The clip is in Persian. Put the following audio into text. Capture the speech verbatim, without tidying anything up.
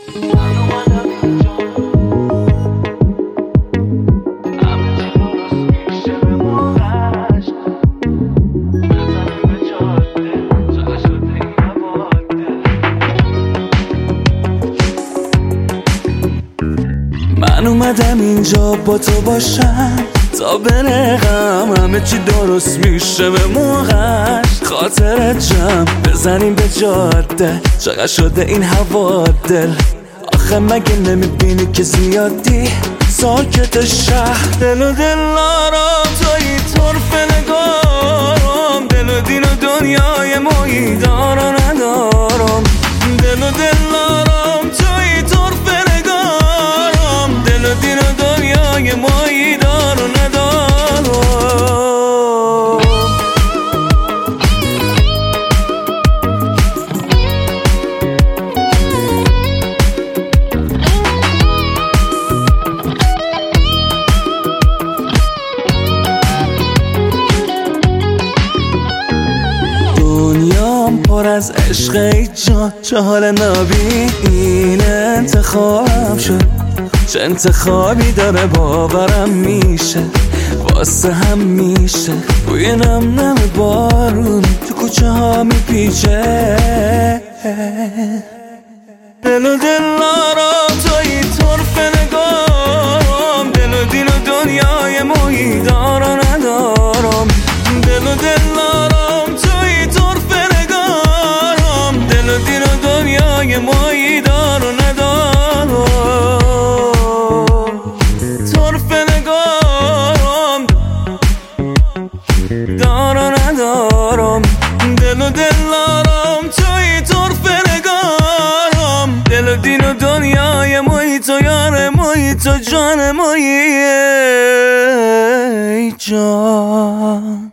من اومدم اینجا با تو باشم تا بنقم همه چی درست میشه به موقعش. خاطرت جمع بزنیم به جاده، چقدر شده این هوا دل. آخه مگه نمیبینی که زیادی ساکت شهر. دل و دلارم توی طرف نگارم، دل و دین و دنیای مایی دار و ندارم. دل و دلارم توی طرف نگارم، دل و دین و دنیای مایی دار و ندارم. دنیام پر از عشق ای جان، چه حال نبین انتخابم شد. چه انتخابی داره باورم میشه، واسه هم میشه. بوی نم نم بارون تو کوچه ها میپیچه. دل و دلارم توی طرف نگارم، دل و دین و دنیای مایی دار و ندارم. دل و دلارم توی طرف نگارم، دل و دین و دنیای مایی دار و ندارم. طرف نگارم دار و ندارم. دل و دلارم توی طرف نگارم، دل و دین و دنیای مایی تو یار مایی تو جان مایی ای جان.